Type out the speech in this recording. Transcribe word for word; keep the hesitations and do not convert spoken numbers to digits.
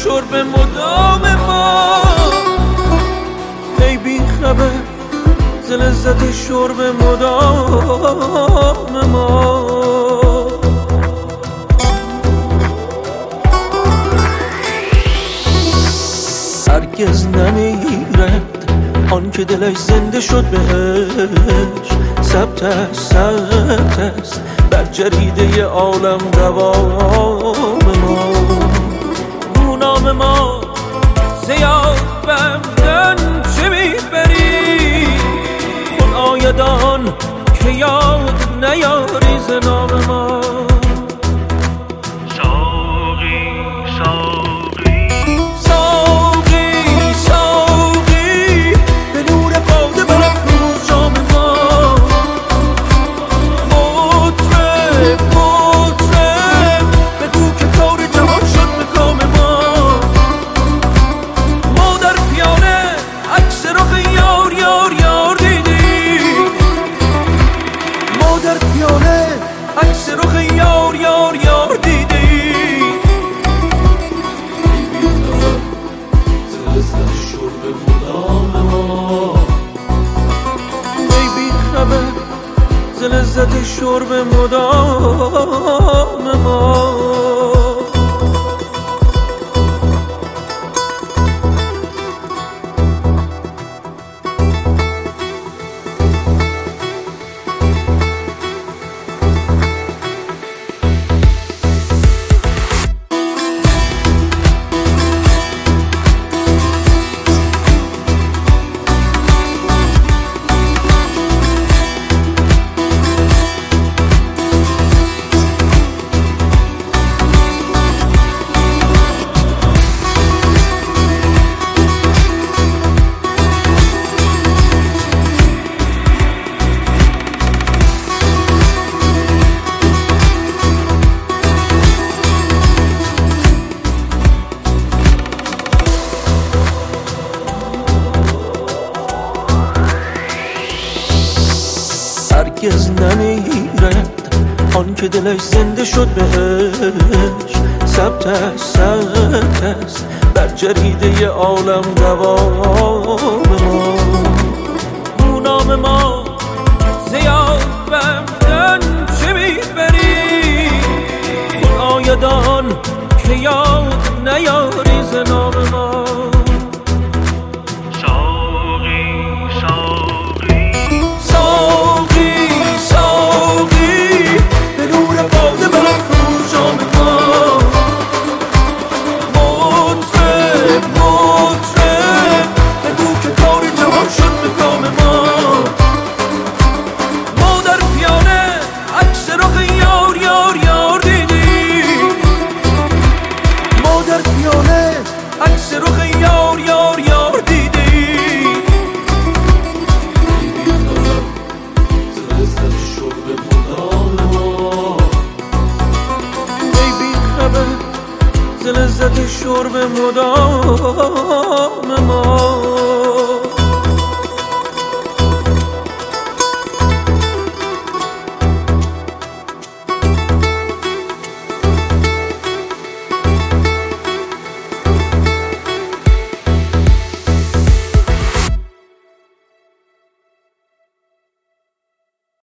شرب مدام ما. ای بی خبر ز لذت شرب مدام ما. هرگز نمیرد آن که دلش زنده شد بهش، ثبت است ثبت است بر جریده عالم دوام ما. گونام ما زیاد بردن چه میبری، خون آیدان که یاد نیاری ز نام ما. عکس رخ یار یار یار دیدی، ای بی خبر ز لذت شرب مدام ما. هرگز نمیرد آن که دلش زنده شد بهش، ثبت است ثبت است بر جریده عالم دوام ما. گونام ما زیاد بردن چه میبری، خون آیدان که یاد نیاری ز نام ما. عکس رخ یار یار یار دیدی، ای بی خبر ز لذت شرب مدام ما.